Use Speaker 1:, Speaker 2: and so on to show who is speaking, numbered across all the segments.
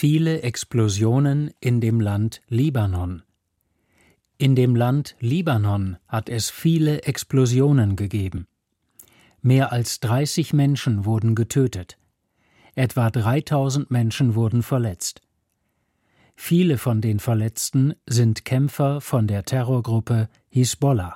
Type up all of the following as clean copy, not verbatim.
Speaker 1: Viele Explosionen in dem Land Libanon. In dem Land Libanon hat es viele Explosionen gegeben. Mehr als 30 Menschen wurden getötet. Etwa 3000 Menschen wurden verletzt. Viele von den Verletzten sind Kämpfer von der Terrorgruppe Hisbollah.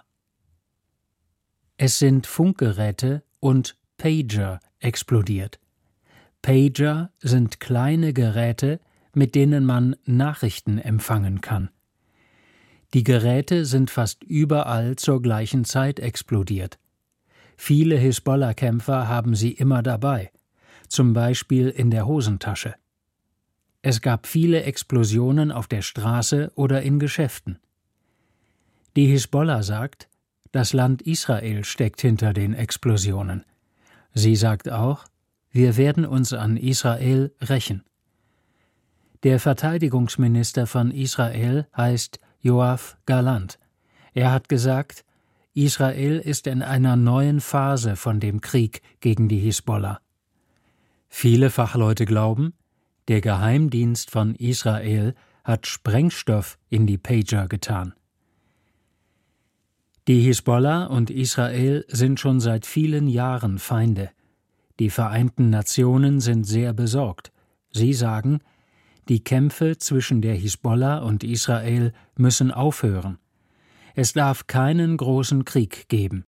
Speaker 1: Es sind Funkgeräte und Pager explodiert. Pager sind kleine Geräte, mit denen man Nachrichten empfangen kann. Die Geräte sind fast überall zur gleichen Zeit explodiert. Viele Hisbollah-Kämpfer haben sie immer dabei, zum Beispiel in der Hosentasche. Es gab viele Explosionen auf der Straße oder in Geschäften. Die Hisbollah sagt, das Land Israel steckt hinter den Explosionen. Sie sagt auch, wir werden uns an Israel rächen. Der Verteidigungsminister von Israel heißt Yoav Gallant. Er hat gesagt, Israel ist in einer neuen Phase von dem Krieg gegen die Hisbollah. Viele Fachleute glauben, der Geheimdienst von Israel hat Sprengstoff in die Pager getan. Die Hisbollah und Israel sind schon seit vielen Jahren Feinde. Die Vereinten Nationen sind sehr besorgt. Sie sagen, die Kämpfe zwischen der Hisbollah und Israel müssen aufhören. Es darf keinen großen Krieg geben.